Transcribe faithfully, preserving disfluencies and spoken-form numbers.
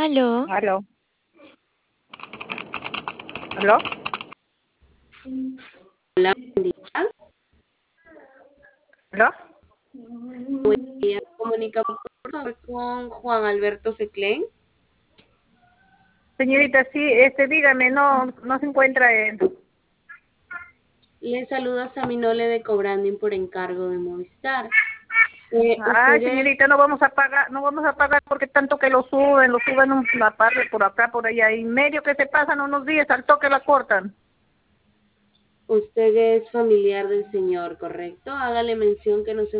Aló. Aló. ¿Aló? Hola, buen día. ¿Aló? Buen día. Comunicamos por favor con Juan Alberto Seclen. Señorita, sí, este, dígame, no, no se encuentra en... Le saluda Saminole de Cobranding por encargo de Movistar. Eh, Ay, usted es, señorita, no vamos a pagar, no vamos a pagar porque tanto que lo suben, lo suben una parte por acá, por allá, y medio que se pasan unos días, al toque la cortan. usted es familiar del señor, ¿correcto? Hágale mención que no se